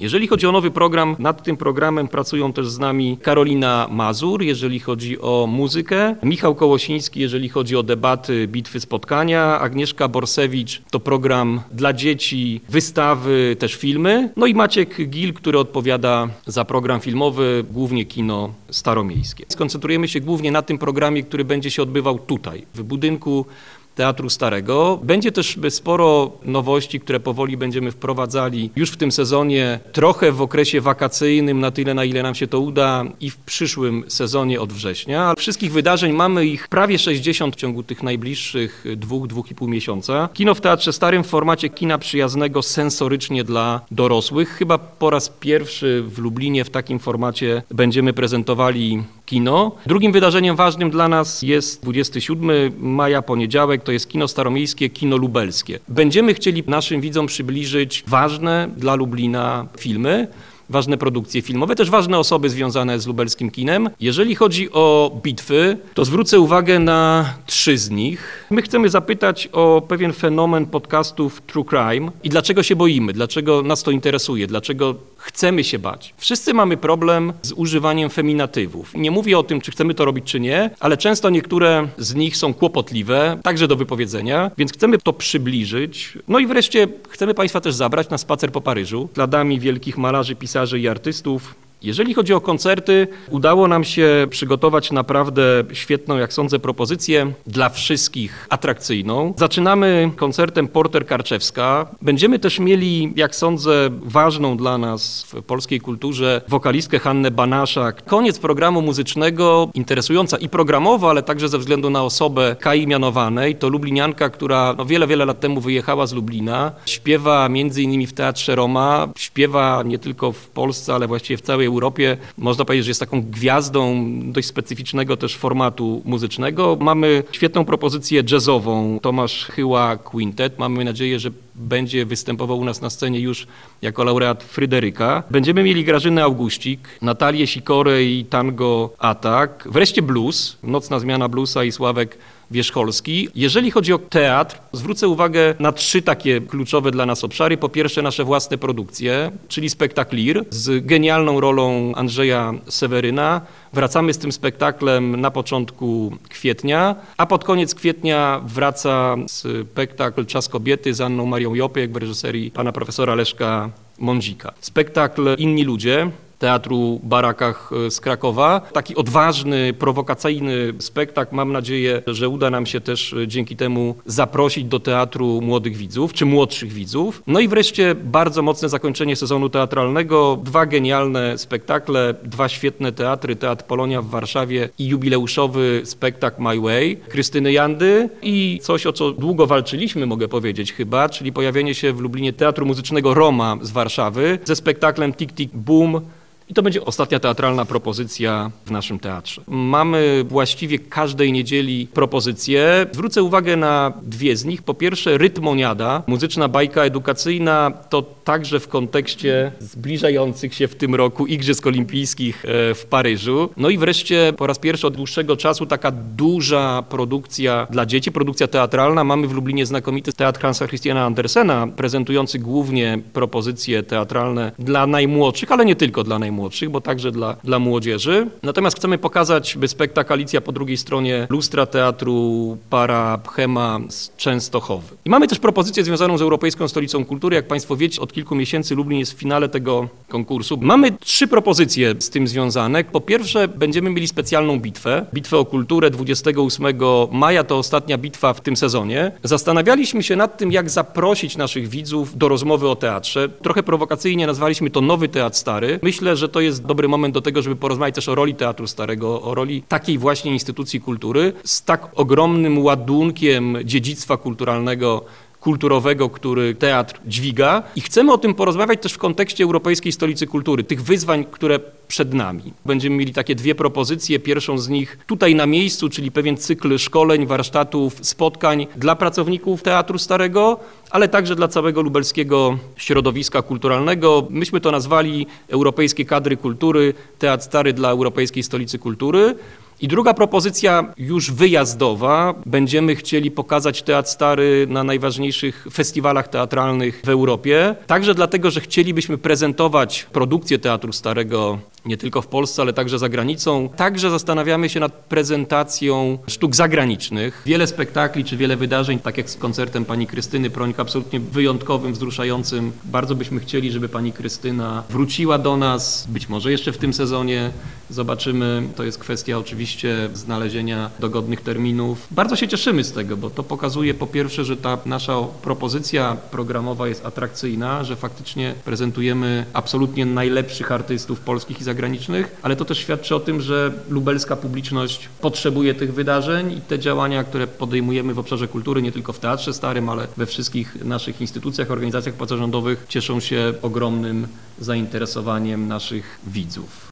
Jeżeli chodzi o nowy program, nad tym programem pracują też z nami Karolina Mazur, jeżeli chodzi o muzykę, Michał Kołosiński, jeżeli chodzi o debaty, bitwy, spotkania, Agnieszka Borsewicz to program dla dzieci, wystawy, też filmy, no i Maciek Gil, który odpowiada za program filmowy, głównie kino staromiejskie. Skoncentrujemy się głównie na tym programie, który będzie się odbywał tutaj, w budynku Teatru Starego. Będzie też sporo nowości, które powoli będziemy wprowadzali już w tym sezonie, trochę w okresie wakacyjnym, na tyle, na ile nam się to uda i w przyszłym sezonie od września. Wszystkich wydarzeń mamy ich prawie 60 w ciągu tych najbliższych 2–2,5 miesiąca. Kino w Teatrze Starym w formacie kina przyjaznego sensorycznie dla dorosłych. Chyba po raz pierwszy w Lublinie w takim formacie będziemy prezentowali kino. Drugim wydarzeniem ważnym dla nas jest 27 maja, poniedziałek. To jest kino staromiejskie, kino lubelskie. Będziemy chcieli naszym widzom przybliżyć ważne dla Lublina filmy, ważne produkcje filmowe, też ważne osoby związane z lubelskim kinem. Jeżeli chodzi o bitwy, to zwrócę uwagę na 3 z nich. My chcemy zapytać o pewien fenomen podcastów True Crime i dlaczego się boimy, dlaczego nas to interesuje, dlaczego chcemy się bać. Wszyscy mamy problem z używaniem feminatywów. Nie mówię o tym, czy chcemy to robić, czy nie, ale często niektóre z nich są kłopotliwe, także do wypowiedzenia, więc chcemy to przybliżyć. No i wreszcie chcemy Państwa też zabrać na spacer po Paryżu, śladami wielkich malarzy, pisarzy i artystów. Jeżeli chodzi o koncerty, udało nam się przygotować naprawdę świetną, jak sądzę, propozycję dla wszystkich, atrakcyjną. Zaczynamy koncertem Porter Karczewska. Będziemy też mieli, jak sądzę, ważną dla nas w polskiej kulturze wokalistkę Hannę Banaszak. Koniec programu muzycznego, interesująca i programowo, ale także ze względu na osobę Kai Mianowanej. To lublinianka, która wiele lat temu wyjechała z Lublina. Śpiewa między innymi w Teatrze Roma. Śpiewa nie tylko w Polsce, ale właściwie w całej Europie. Można powiedzieć, że jest taką gwiazdą dość specyficznego też formatu muzycznego. Mamy świetną propozycję jazzową, Tomasz Chyła Quintet. Mamy nadzieję, że będzie występował u nas na scenie już jako laureat Fryderyka. Będziemy mieli Grażynę Augustik, Natalię Sikorę i tango Atak. Wreszcie blues, Nocna zmiana bluesa i Sławek Wierzcholski. Jeżeli chodzi o teatr, zwrócę uwagę na 3 takie kluczowe dla nas obszary. Po pierwsze nasze własne produkcje, czyli spektakl Lir z genialną rolą Andrzeja Seweryna. Wracamy z tym spektaklem na początku kwietnia, a pod koniec kwietnia wraca spektakl Czas kobiety z Anną Marią Jopek w reżyserii pana profesora Leszka Mądzika. Spektakl Inni ludzie Teatru Barakach z Krakowa. Taki odważny, prowokacyjny spektakl. Mam nadzieję, że uda nam się też dzięki temu zaprosić do teatru młodych widzów, czy młodszych widzów. No i wreszcie bardzo mocne zakończenie sezonu teatralnego. 2 genialne spektakle, 2 świetne teatry. Teatr Polonia w Warszawie i jubileuszowy spektakl My Way Krystyny Jandy i coś, o co długo walczyliśmy, mogę powiedzieć chyba, czyli pojawienie się w Lublinie Teatru Muzycznego Roma z Warszawy ze spektaklem Tik Tik Boom. I to będzie ostatnia teatralna propozycja w naszym teatrze. Mamy właściwie każdej niedzieli propozycje. Zwrócę uwagę na 2 z nich. Po pierwsze Rytmoniada, muzyczna bajka edukacyjna, to także w kontekście zbliżających się w tym roku Igrzysk Olimpijskich w Paryżu. No i wreszcie po raz pierwszy od dłuższego czasu taka duża produkcja dla dzieci, produkcja teatralna. Mamy w Lublinie znakomity teatr Hansa Christiana Andersena, prezentujący głównie propozycje teatralne dla najmłodszych, ale nie tylko dla najmłodszych, bo także dla młodzieży. Natomiast chcemy pokazać spektakl Alicja po drugiej stronie lustra teatru Para Pchema z Częstochowy. I mamy też propozycję związaną z Europejską Stolicą Kultury. Jak Państwo wiecie, od kilku miesięcy Lublin jest w finale tego konkursu. Mamy 3 propozycje z tym związane. Po pierwsze będziemy mieli specjalną bitwę o kulturę 28 maja, to ostatnia bitwa w tym sezonie. Zastanawialiśmy się nad tym, jak zaprosić naszych widzów do rozmowy o teatrze. Trochę prowokacyjnie nazwaliśmy to Nowy Teatr Stary. Myślę, że to jest dobry moment do tego, żeby porozmawiać też o roli Teatru Starego, o roli takiej właśnie instytucji kultury z tak ogromnym ładunkiem dziedzictwa kulturowego, który teatr dźwiga. I chcemy o tym porozmawiać też w kontekście Europejskiej Stolicy Kultury, tych wyzwań, które przed nami. Będziemy mieli takie 2 propozycje. Pierwszą z nich tutaj na miejscu, czyli pewien cykl szkoleń, warsztatów, spotkań dla pracowników Teatru Starego, ale także dla całego lubelskiego środowiska kulturalnego. Myśmy to nazwali Europejskie Kadry Kultury, Teatr Stary dla Europejskiej Stolicy Kultury. I druga propozycja już wyjazdowa. Będziemy chcieli pokazać Teatr Stary na najważniejszych festiwalach teatralnych w Europie. Także dlatego, że chcielibyśmy prezentować produkcję Teatru Starego nie tylko w Polsce, ale także za granicą. Także zastanawiamy się nad prezentacją sztuk zagranicznych. Wiele spektakli czy wiele wydarzeń, tak jak z koncertem pani Krystyny Prońko, absolutnie wyjątkowym, wzruszającym. Bardzo byśmy chcieli, żeby pani Krystyna wróciła do nas, być może jeszcze w tym sezonie. Zobaczymy. To jest kwestia oczywiście znalezienia dogodnych terminów. Bardzo się cieszymy z tego, bo to pokazuje po pierwsze, że ta nasza propozycja programowa jest atrakcyjna, że faktycznie prezentujemy absolutnie najlepszych artystów polskich i zagranicznych, ale to też świadczy o tym, że lubelska publiczność potrzebuje tych wydarzeń i te działania, które podejmujemy w obszarze kultury, nie tylko w Teatrze Starym, ale we wszystkich naszych instytucjach, organizacjach pozarządowych, cieszą się ogromnym zainteresowaniem naszych widzów.